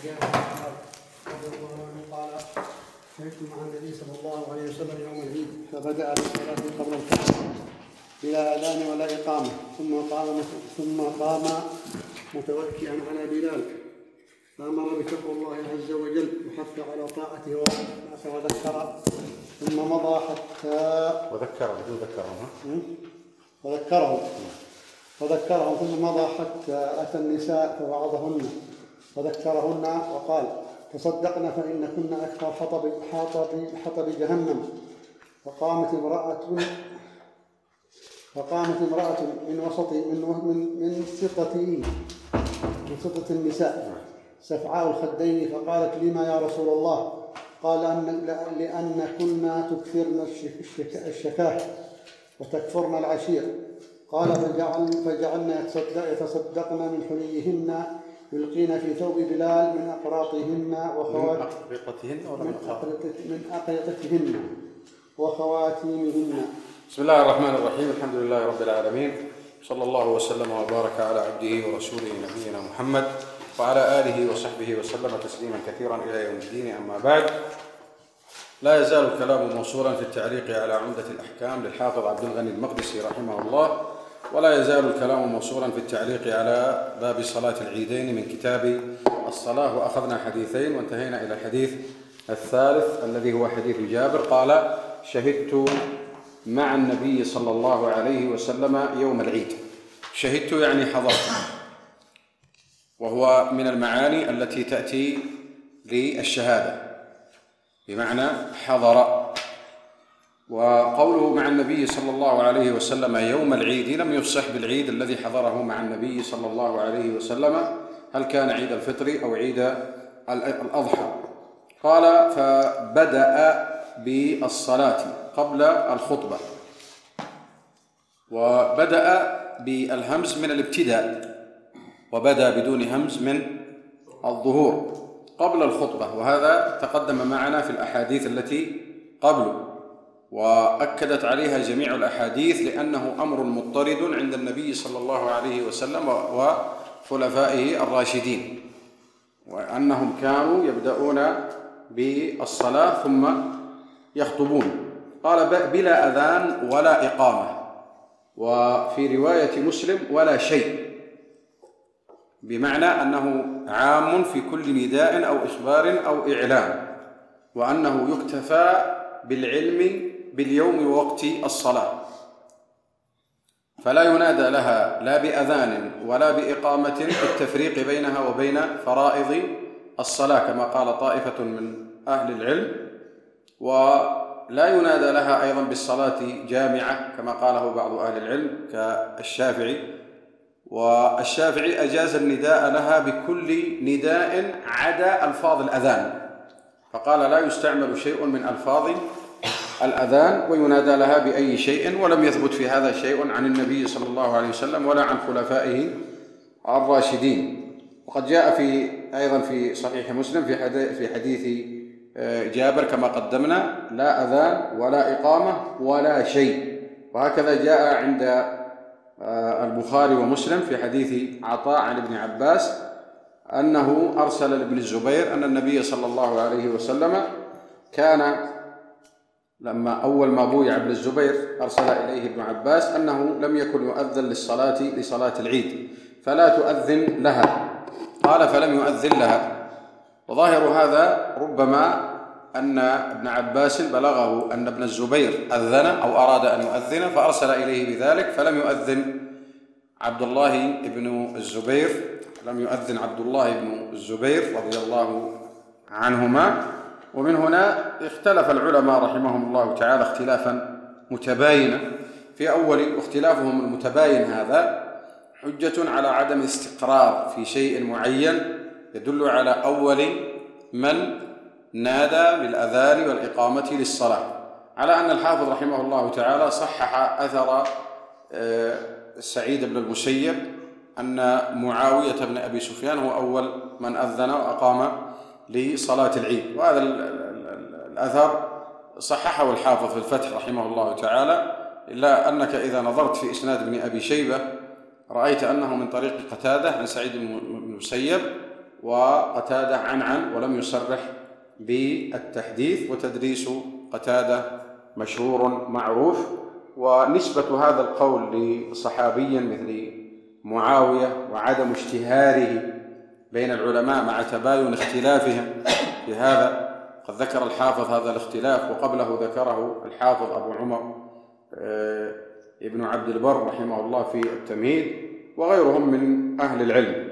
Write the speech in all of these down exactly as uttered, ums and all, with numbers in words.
رضي الله عنه قال: شهدت مع النبي صلى الله عليه وسلم يوم العيد فبدأ بالصلاة قبل الفجر بلا أذان ولا إقامة، ثم قام ثم قام متوكئا على بلال، فأمر بتقوى الله عز وجل وحث على طاعته والناس وذكر، ثم مضى حتى وذكره وذكرهم وذكرهم وذكرهم ثم مضى حتى أتى النساء فوعظهن وذكرهن وقال: تصدقن فإن كن أكثر حطب حطب حطب جهنم. فقامت امرأة فقامت امرأة من وسط من من من سطة من سطة النساء سفعاء الخدين، فقالت: لما يا رسول الله؟ قال: أن لأن كنا تكثرن الشكاه وتكفرن العشير. قال: فجعل فجعلنا يتصدقن من حليهن يلقين في ثوب بلال من أقراطهن وخواتمهن من أقرطتهن وخواتيمهن. بسم الله الرحمن الرحيم. الحمد لله رب العالمين، صلى الله وسلم وبارك على عبده ورسوله نبينا محمد وعلى آله وصحبه وسلم تسليما كثيرا إلى يوم الدين. أما بعد، لا يزال الكلام موصولا في التعليق على عمدة الأحكام للحافظ عبد الغني المقدسي رحمه الله، ولا يزال الكلام موصولا في التعليق على باب صلاة العيدين من كتاب الصلاة، وأخذنا حديثين وانتهينا إلى الحديث الثالث الذي هو حديث جابر قال: شهدت مع النبي صلى الله عليه وسلم يوم العيد. شهدت يعني حضرت، وهو من المعاني التي تأتي للشهادة بمعنى حضر. وقوله مع النبي صلى الله عليه وسلم يوم العيد لم يفصح بالعيد الذي حضره مع النبي صلى الله عليه وسلم، هل كان عيد الفطر أو عيد الأضحى. قال: فبدأ بالصلاة قبل الخطبة، وبدأ بالهمز من الابتداء، وبدأ بدون همز من الظهور قبل الخطبة، وهذا تقدم معنا في الأحاديث التي قبله، وأكدت عليها جميع الأحاديث لأنه أمر مضطرد عند النبي صلى الله عليه وسلم وخلفائه الراشدين، وأنهم كانوا يبدأون بالصلاة ثم يخطبون. قال: بلا أذان ولا إقامة، وفي رواية مسلم ولا شيء، بمعنى أنه عام في كل نداء أو إخبار أو إعلام، وأنه يكتفى بالعلم باليوم ووقت الصلاة، فلا ينادى لها لا بأذان ولا بإقامة بالتفريق بينها وبين فرائض الصلاة كما قال طائفة من أهل العلم، ولا ينادى لها أيضا بالصلاة جامعة كما قاله بعض أهل العلم كالشافعي، والشافعي أجاز النداء لها بكل نداء عدا ألفاظ الأذان، فقال: لا يستعمل شيء من ألفاظ الأذان وينادى لها بأي شيء، ولم يثبت في هذا شيء عن النبي صلى الله عليه وسلم ولا عن خلفائه الراشدين. وقد جاء في أيضا في صحيح مسلم في حديث جابر كما قدمنا: لا أذان ولا إقامة ولا شيء. وهكذا جاء عند البخاري ومسلم في حديث عطاء عن ابن عباس أنه أرسل لابن الزبير أن النبي صلى الله عليه وسلم كان لما أول ما بويع ابن الزبير أرسل إليه ابن عباس أنه لم يكن يؤذن للصلاة لصلاة العيد فلا تؤذن لها. قال: فلم يؤذن لها. وظاهر هذا ربما أن ابن عباس بلغه أن ابن الزبير أذن أو أراد أن يؤذن فأرسل إليه بذلك، فلم يؤذن عبد الله بن الزبير لم يؤذن عبد الله بن الزبير رضي الله عنهما. ومن هنا اختلف العلماء رحمهم الله تعالى اختلافا متباينا. في أول اختلافهم المتباين هذا حجة على عدم استقرار في شيء معين يدل على أول من نادى بالأذان والإقامة للصلاة، على أن الحافظ رحمه الله تعالى صحح أثر سعيد بن المسيب أن معاوية بن أبي سفيان هو أول من أذن وأقام لصلاة العيد، وهذا الأثر صححه الحافظ في الفتح رحمه الله تعالى، إلا أنك إذا نظرت في إسناد ابن أبي شيبة رأيت أنه من طريق قتادة عن سعيد بن المسيب، وقتادة عن عن ولم يصرح بالتحديث، وتدريس قتادة مشهور معروف. ونسبة هذا القول لصحابي مثل معاوية وعدم اشتهاره بين العلماء مع تباين اختلافهم في هذا، قد ذكر الحافظ هذا الاختلاف، وقبله ذكره الحافظ أبو عمر ابن عبد البر رحمه الله في التمهيد وغيرهم من أهل العلم.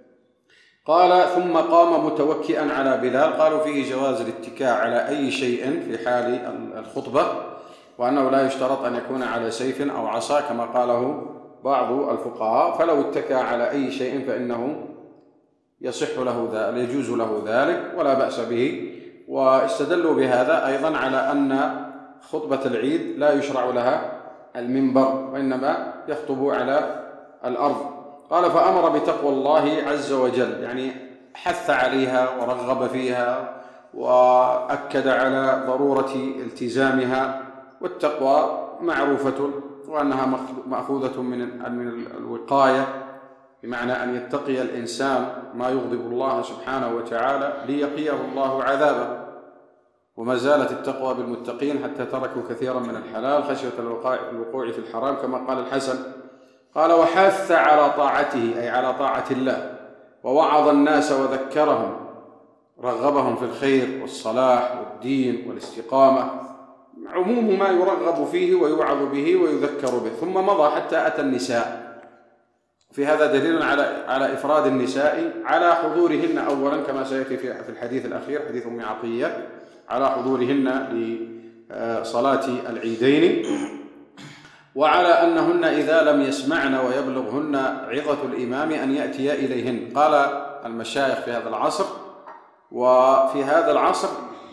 قال: ثم قام متوكئا على بلال. قالوا فيه جواز الاتكاء على أي شيء في حال الخطبة، وأنه لا يشترط أن يكون على سيف أو عصا كما قاله بعض الفقهاء، فلو اتكى على أي شيء فإنه يصح له ذلك، يجوز له ذلك ولا بأس به. واستدلوا بهذا أيضا على أن خطبة العيد لا يشرع لها المنبر، وإنما يخطب على الأرض. قال: فأمر بتقوى الله عز وجل، يعني حث عليها ورغب فيها وأكد على ضرورة التزامها. والتقوى معروفة وأنها مأخوذة من الوقاية، بمعنى أن يتقي الإنسان ما يغضب الله سبحانه وتعالى ليقيه الله عذابه. وما زالت التقوى بالمتقين حتى تركوا كثيرا من الحلال خشية الوقوع في الحرام، كما قال الحسن. قال: وحث على طاعته، أي على طاعة الله، ووعظ الناس وذكرهم، رغبهم في الخير والصلاح والدين والاستقامة، عموم ما يرغب فيه ويوعظ به ويذكر به. ثم مضى حتى أتى النساء. في هذا دليل على على إفراد النساء على حضورهن أولا، كما سيأتي في الحديث الأخير حديث أم عطية، على حضورهن لصلاة العيدين، وعلى أنهن إذا لم يسمعن ويبلغهن عظة الإمام أن يأتي إليهن. قال المشايخ في هذا العصر وفي هذا العصر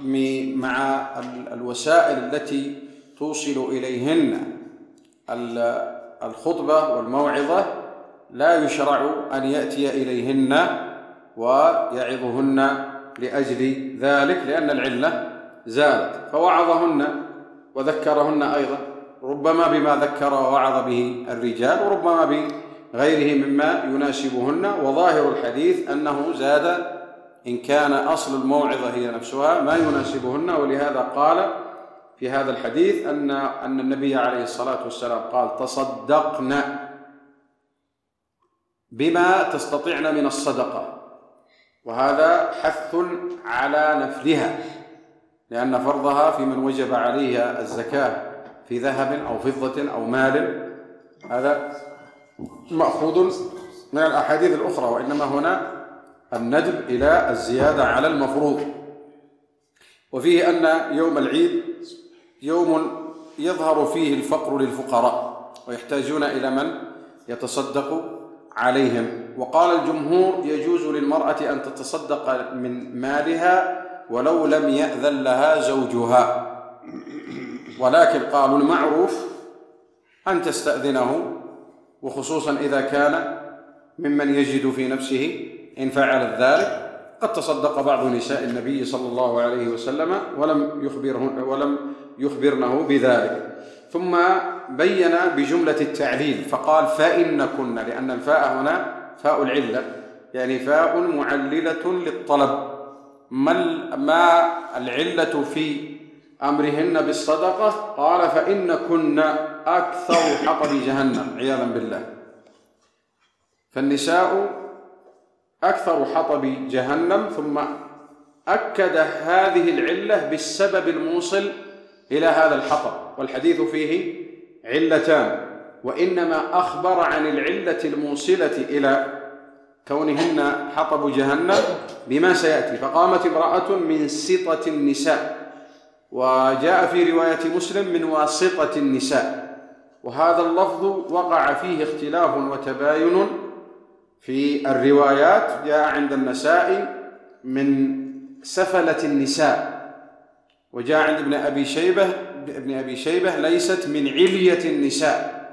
مع الوسائل التي توصل إليهن الخطبة والموعظة لا يشرع أن يأتي إليهن ويعظهن لأجل ذلك، لأن العلة زالت. فوعظهن وذكرهن أيضا، ربما بما ذكر ووعظ به الرجال، وربما بغيره مما يناسبهن. وظاهر الحديث أنه زاد إن كان أصل الموعظة هي نفسها ما يناسبهن. ولهذا قال في هذا الحديث أن أن النبي عليه الصلاة والسلام قال: تصدقن بما تستطيعن من الصدقة. وهذا حث على نفلها، لأن فرضها في من وجب عليها الزكاة في ذهب أو فضة أو مال، هذا مأخوذ من الأحاديث الأخرى، وإنما هنا الندب إلى الزيادة على المفروض. وفيه أن يوم العيد يوم يظهر فيه الفقر للفقراء ويحتاجون إلى من يتصدق عليهم. وقال الجمهور: يجوز للمرأة أن تتصدق من مالها ولو لم يأذن لها زوجها، ولكن قالوا المعروف أن تستأذنه، وخصوصا إذا كان ممن يجد في نفسه إن فعل ذلك. قد تصدق بعض نساء النبي صلى الله عليه وسلم ولم يخبرهن ولم يخبرنه بذلك. ثم بين بجملة التعليل فقال: فإن كن، لأن الفاء هنا فاء العلة، يعني فاء معللة للطلب. ما العلة في أمرهن بالصدقة؟ قال: فإن كن أكثر حطب جهنم، عياذا بالله. فالنساء أكثر حطب جهنم. ثم أكد هذه العلة بالسبب الموصل إلى هذا الحطب، والحديث فيه علتان، وإنما أخبر عن العلة الموصلة إلى كونهن حطب جهنم بما سيأتي. فقامت امرأة من سطة النساء، وجاء في رواية مسلم من واسطة النساء. وهذا اللفظ وقع فيه اختلاف وتباين في الروايات. جاء عند النسائي من سفلة النساء، وجاء عند ابن أبي شيبة ابن أبي شيبة ليست من علية النساء.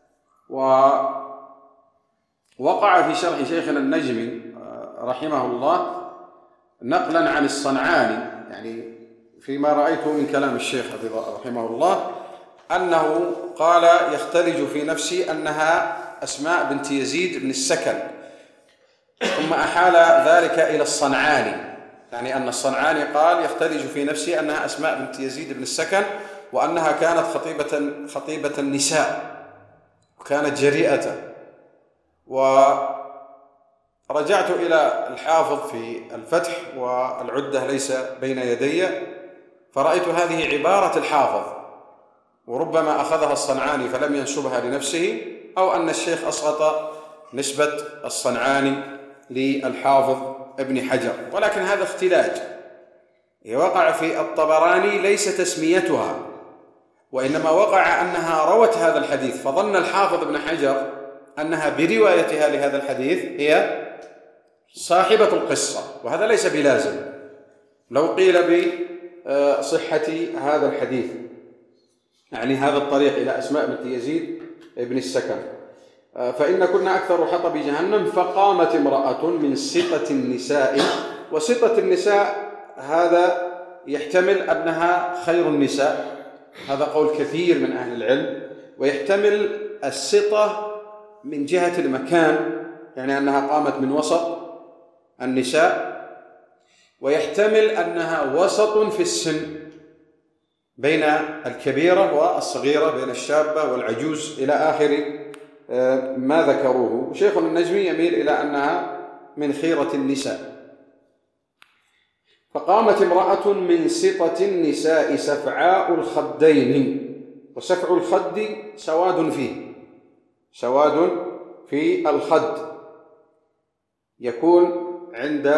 ووقع في شرح شيخنا النجمي رحمه الله نقلا عن الصنعاني، يعني فيما رأيته من كلام الشيخ رحمه الله، أنه قال: يختلج في نفسي أنها أسماء بنت يزيد بن السكن، ثم أحال ذلك إلى الصنعاني، يعني أن الصنعاني قال يختلج في نفسي أنها أسماء بنت يزيد بن السكن، وأنها كانت خطيبة خطيبة النساء وكانت جريئة. ورجعت إلى الحافظ في الفتح والعدة ليس بين يدي، فرأيت هذه عبارة الحافظ، وربما أخذها الصنعاني فلم ينسبها لنفسه، أو أن الشيخ أسقط نسبة الصنعاني للحافظ ابن حجر، ولكن هذا اختلاج وقع في الطبراني ليس تسميتها، وإنما وقع أنها روت هذا الحديث، فظن الحافظ ابن حجر أنها بروايتها لهذا الحديث هي صاحبة القصة، وهذا ليس بلازم لو قيل بصحة هذا الحديث، يعني هذا الطريق إلى أسماء بنت يزيد ابن السكن. فإن كنا أكثر حطب جهنم فقامت امرأة من سطة النساء. وسطة النساء هذا يحتمل أنها خير النساء، هذا قول كثير من أهل العلم، ويحتمل السطة من جهة المكان، يعني أنها قامت من وسط النساء، ويحتمل أنها وسط في السن بين الكبيرة والصغيرة، بين الشابة والعجوز إلى آخر ما ذكروه. شيخ النجمي يميل إلى أنها من خيرة النساء. فقامت امرأة من سطة النساء سفعاء الخدين، وسفع الخد سواد فيه، سواد في الخد يكون عند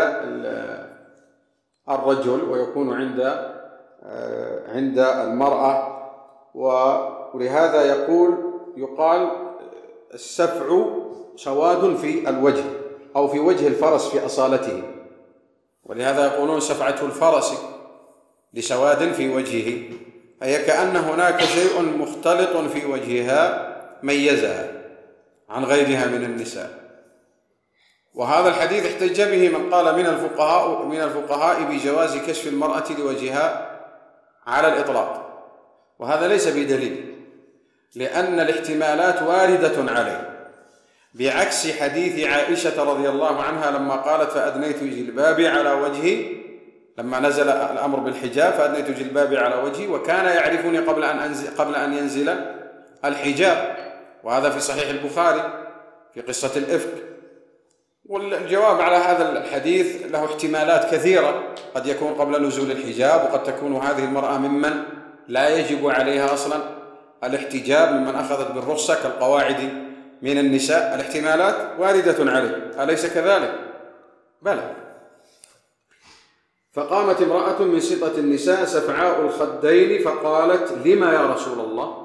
الرجل ويكون عند عند المرأة، ولهذا يقول يقال السفع سواد في الوجه أو في وجه الفرس في أصالته، ولهذا يقولون سفعته الفرس لسواد في وجهه، أي كأن هناك شيء مختلط في وجهها ميزها عن غيرها من النساء. وهذا الحديث احتج به من قال من الفقهاء من الفقهاء بجواز كشف المرأة لوجهها على الإطلاق، وهذا ليس بدليل، لأن الاحتمالات واردة عليه، بعكس حديث عائشة رضي الله عنها لما قالت فأدنيت جلبابي على وجهي، لما نزل الأمر بالحجاب فأدنيت جلبابي على وجهي وكان يعرفني قبل أن أنزل قبل أن ينزل الحجاب، وهذا في صحيح البخاري في قصة الإفك. والجواب على هذا الحديث له احتمالات كثيرة، قد يكون قبل نزول الحجاب، وقد تكون هذه المرأة ممن لا يجب عليها أصلا الاحتجاب، ممن أخذت بالرخصة كالقواعد من النساء. الاحتمالات واردة عليه، أليس كذلك؟ بلى. فقامت امرأة من سطة النساء سفعاء الخدين فقالت لما يا رسول الله؟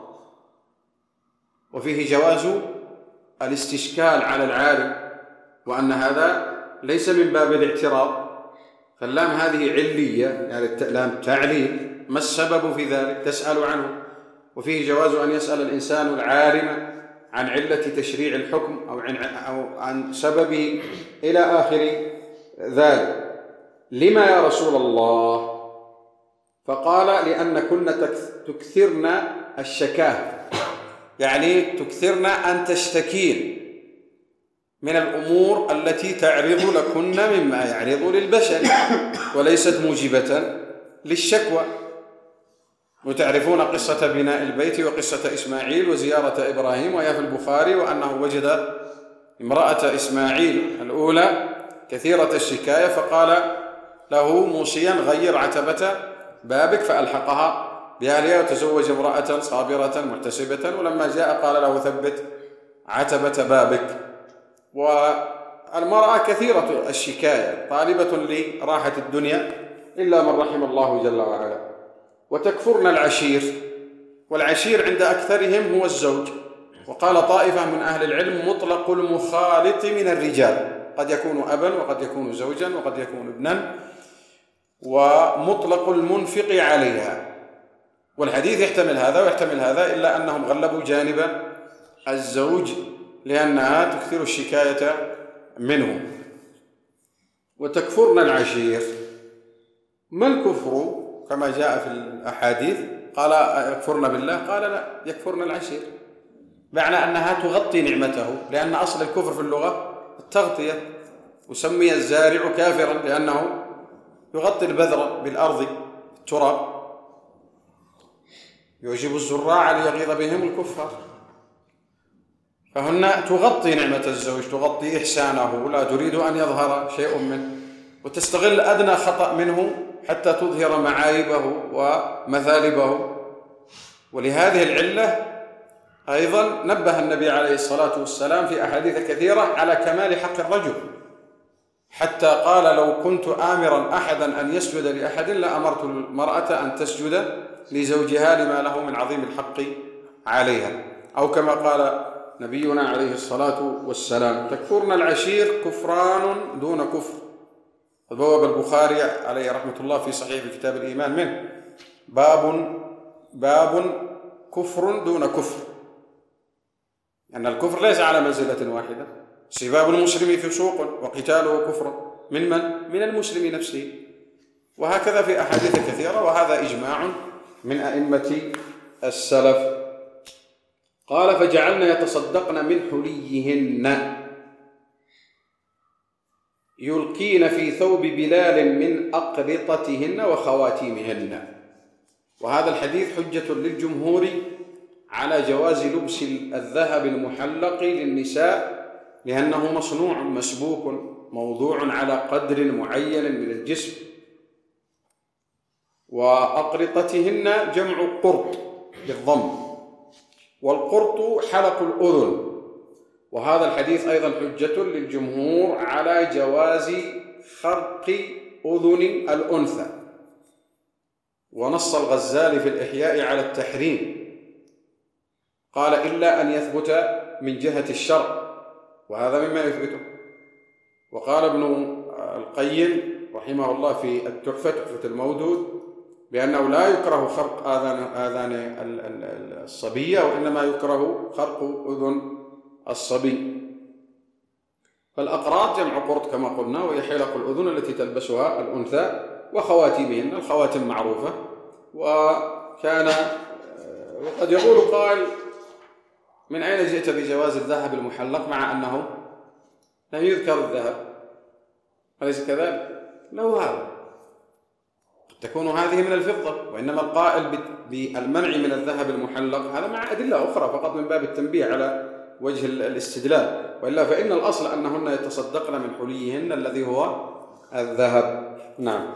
وفيه جواز الاستشكال على العالم، وأن هذا ليس من باب الاعتراض، فاللام هذه علية، يعني لام تعليل، ما السبب في ذلك؟ تسأل عنه. وفيه جواز أن يسأل الإنسان العالم عن علة تشريع الحكم أو عن, أو عن سببه إلى آخر ذلك. لما يا رسول الله؟ فقال لأن كن تكثرن الشكاه، يعني تكثرن أن تشتكين من الأمور التي تعرض لكن مما يعرض للبشر، وليست موجبة للشكوى. وتعرفون قصة بناء البيت وقصة إسماعيل وزيارة إبراهيم، وهي في البخاري، وأنه وجد امرأة إسماعيل الأولى كثيرة الشكاية، فقال له موصيا غير عتبة بابك، فألحقها بأهلها وتزوج امرأة صابرة محتسبة، ولما جاء قال له ثبت عتبة بابك. والمرأة كثيرة الشكاية طالبة لراحة الدنيا إلا من رحم الله جل وعلا. وتكفرن العشير، والعشير عند أكثرهم هو الزوج، وقال طائفة من أهل العلم مطلق المخالط من الرجال، قد يكون أبا وقد يكون زوجا وقد يكون ابنا، ومطلق المنفق عليها. والحديث يحتمل هذا ويحتمل هذا، إلا أنهم غلبوا جانب الزوج لأنها تكثر الشكاية منه. وتكفرن العشير، ما الكفر كما جاء في الأحاديث؟ قال يكفرن بالله، قال لا، يكفرن العشير، معنى أنها تغطي نعمته، لأن أصل الكفر في اللغة التغطية، وسمي الزارع كافرا لأنه يغطي البذر بالأرض التراب، يعجب الزراع ليغيظ بهم الكفار. فهن تغطي نعمة الزوج، تغطي إحسانه، لا تريد أن يظهر شيء منه، وتستغل أدنى خطأ منه حتى تظهر معايبه ومثالبه. ولهذه العلة أيضا نبه النبي عليه الصلاة والسلام في أحاديث كثيرة على كمال حق الرجل، حتى قال: لو كنت آمرا أحدا أن يسجد لأحد لأمرت المرأة أن تسجد لزوجها لما له من عظيم الحق عليها. أو كما قال نبينا عليه الصلاة والسلام: تكفرن العشير كفران دون كفر. بواب البخاري عليه رحمة الله في صحيح في كتاب الإيمان منه باب باب كفر دون كفر، أن الكفر ليس على منزلة واحدة. سباب المسلم فسوق وقتاله كفر من من؟ من المسلم نفسه. وهكذا في أحاديث كثيرة، وهذا إجماع من أئمة السلف. قال: فجعلنا يتصدقن من حليهن يلقين في ثوب بلال من أقرطتهن وخواتيمهن. وهذا الحديث حجة للجمهور على جواز لبس الذهب المحلق للنساء، لأنه مصنوع مسبوك موضوع على قدر معين من الجسم. وأقرطتهن جمع قرط بالضم، والقرط حلق الأذن. وهذا الحديث أيضا حجة للجمهور على جواز خرق أذن الأنثى. ونص الغزالي في الإحياء على التحريم، قال: إلا أن يثبت من جهة الشرع، وهذا مما يثبته. وقال ابن القيم رحمه الله في التحفة تحفة المودود بأنه لا يكره خرق آذان آذان الصبية، وإنما يكره خرق أذن الصبي. فالأقراط جمع قرط كما قلنا، وهي حلق الأذن التي تلبسها الأنثى، وخواتيمهن الخواتم معروفة. وكان وقد يقول قائل: من أين جئت بجواز الذهب المحلق مع أنه لم يذكر الذهب؟ أليس كذلك؟ لو هذا تكون هذه من الفضة، وإنما القائل بالمنع من الذهب المحلق هذا مع أدلة أخرى فقط من باب التنبيه على وجه الاستدلال، وإلا فإن الأصل أنهن يتصدقن من حليهن الذي هو الذهب. نعم.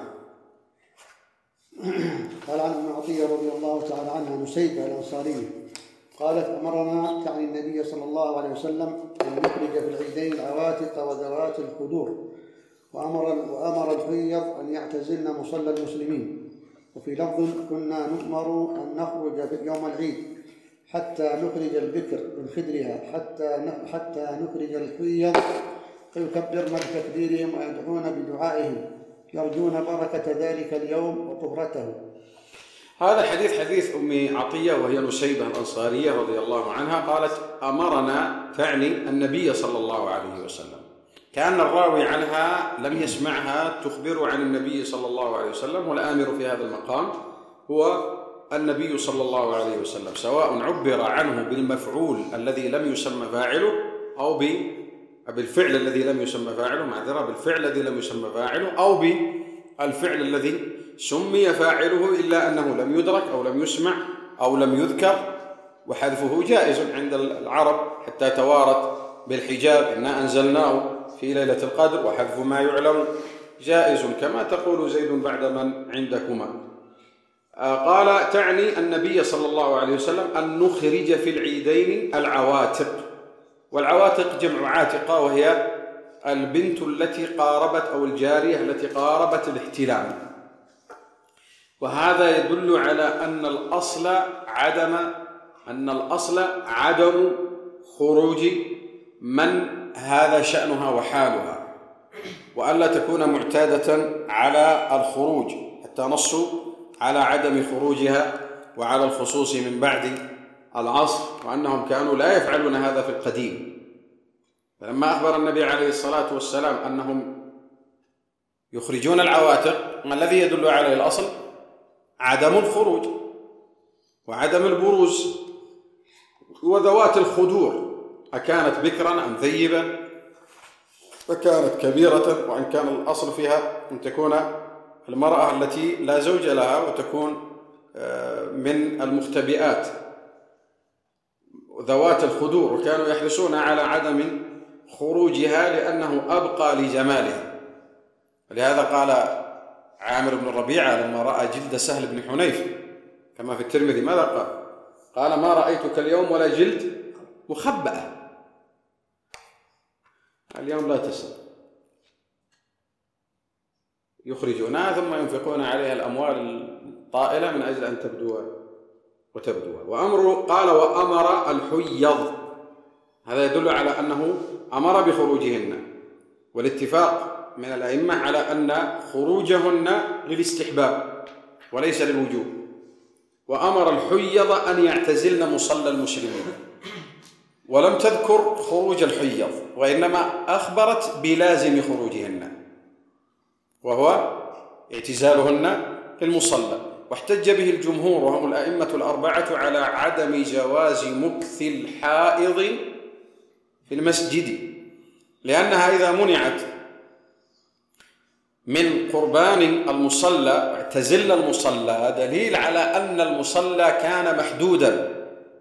قال عن ابن عطية رضي الله تعالى عنها نسيبة الأنصارية قالت: أمرنا تعني النبي صلى الله عليه وسلم أن نخرج في العيدين العواتق وذوات الخدور، وأمر وأمر الحيض أن يعتزلن مصلى المسلمين. وفي لفظ: كنا نؤمر أن نخرج في يوم العيد حتى نخرج البكر من خدرها حتى حتى نخرج الحيض فيكبرن بتكبيرهم ويدعون بدعائهم يرجون بركة ذلك اليوم وطهرته. هذا الحديث حديث أم عطية وهي نسيبة الأنصارية رضي الله عنها، قالت: أمرنا تعني النبي صلى الله عليه وسلم. كان الراوي عنها لم يسمعها تخبر عن النبي صلى الله عليه وسلم، والآمر في هذا المقام هو النبي صلى الله عليه وسلم، سواء عبر عنه بالمفعول الذي لم يسمى فاعله أو بالفعل الذي لم يسمى فاعله، معذرة بالفعل الذي لم يسمى فاعله، أو بالفعل الذي سمي فاعله إلا أنه لم يدرك أو لم يسمع أو لم يذكر. وحذفه جائز عند العرب حتى توارت بالحجاب: إنا أنزلناه في ليلة القدر، وحذف ما يعلم جائز كما تقول زيد بعد من عندكما. قال: تعني النبي صلى الله عليه وسلم أن نخرج في العيدين العواتق. والعواتق جمع عاتقة، وهي البنت التي قاربت أو الجارية التي قاربت الاحتلام. وهذا يدل على أن الأصل عدم أن الأصل عدم خروج من هذا شأنها وحالها، وألا تكون معتادة على الخروج، حتى نصوا على عدم خروجها وعلى الخصوص من بعد العصر، وأنهم كانوا لا يفعلون هذا في القديم. فلما أخبر النبي عليه الصلاة والسلام أنهم يخرجون العواتق، ما الذي يدل عليه الأصل؟ عدم الخروج وعدم البروز. وذوات الخدور أكانت بكرا أم ثيبا؟ فكانت كبيرة، وإن كان الأصل فيها أن تكون المرأة التي لا زوج لها وتكون من المختبئات ذوات الخدور، وكانوا يحرصون على عدم خروجها لأنه أبقى لجمالها. ولهذا قال عامر بن الربيعة لما رأى جلد سهل بن حنيف كما في الترمذي ماذا قال؟ قال: ما رأيتك اليوم ولا جلد مخبأة. اليوم لا تسأل، يخرجونها ثم ينفقون عليها الأموال الطائلة من أجل أن تبدو وتبدو. وأمر قال: وأمر الحيض، هذا يدل على أنه أمر بخروجهن، والاتفاق من الأئمة على أن خروجهن للاستحباب وليس للوجوب. وأمر الحيض أن يعتزلن مصلى المسلمين، ولم تذكر خروج الحيض، وإنما أخبرت بلازم خروجهن وهو اعتزالهن للمصلى. واحتج به الجمهور وهم الأئمة الأربعة على عدم جواز مكث الحائض في المسجد، لأنها إذا منعت من قربان المصلى اعتزلن المصلى دليل على أن المصلى كان محدودا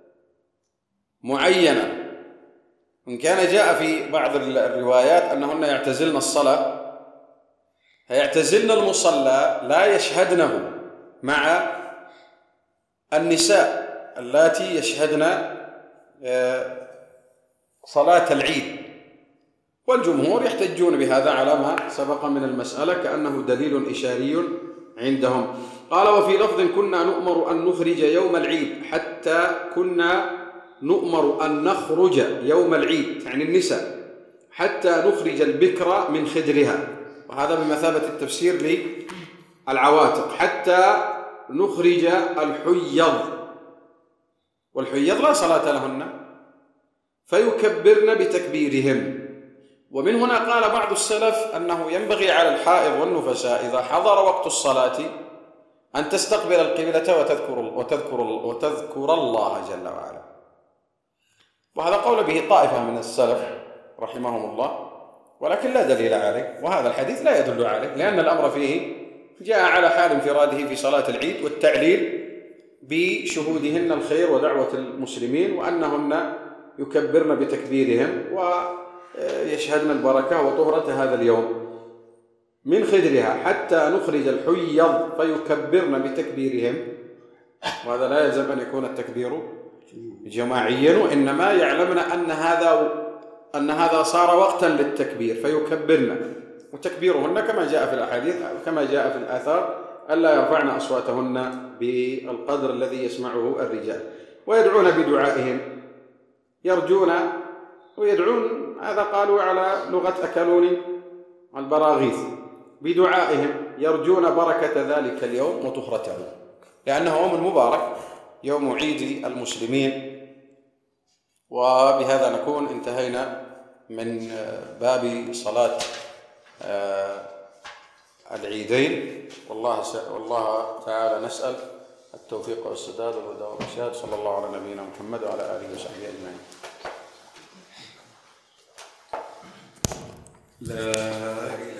معينا. إن كان جاء في بعض الروايات أنهن يعتزلن الصلاة، فيعتزلن المصلى لا يشهدنه مع النساء اللاتي يشهدن صلاة العيد، والجمهور يحتجون بهذا على ما سبق من المسألة كأنه دليل إشاري عندهم. قال: وفي لفظ: كنا نؤمر أن نخرج يوم العيد، حتى كنا نؤمر أن نخرج يوم العيد يعني النساء حتى نخرج البكر من خدرها، وهذا بمثابة التفسير للعواتق، حتى نخرج الحيض، والحيض لا صلاة لهن فيكبرن بتكبيرهم. ومن هنا قال بعض السلف أنه ينبغي على الحائض والنفساء إذا حضر وقت الصلاة أن تستقبل القبلة وتذكر, وتذكر, وتذكر الله جل وعلا، وهذا قول به طائفة من السلف رحمهم الله، ولكن لا دليل عليه، وهذا الحديث لا يدل عليه، لأن الأمر فيه جاء على حال انفراده في صلاة العيد، والتعليل بشهودهن الخير ودعوة المسلمين، وأنهن يكبرن بتكبيرهم ويشهدن البركة وطهرة هذا اليوم من خدرها، حتى نخرج الحيض فيكبرن بتكبيرهم. وهذا لا يلزم أن يكون التكبير جماعيا، وإنما يعلمن أن هذا أن هذا صار وقتا للتكبير فيكبرن، وتكبيرهن كما جاء في الأحاديث كما جاء في الآثار ألا يرفعن أصواتهن بالقدر الذي يسمعه الرجال، ويدعون بدعائهم، يرجون ويدعون، هذا قالوا على لغة أكلوني البراغيث، بدعائهم يرجون بركة ذلك اليوم وطهرته، لأنه يوم مبارك يوم عيد المسلمين. وبهذا نكون انتهينا من باب صلاة العيدين، والله والله تعالى نسأل التوفيق والسداد والهدى والرشاد. صلى الله على نبينا محمد وعلى آله وصحبه أجمعين. لا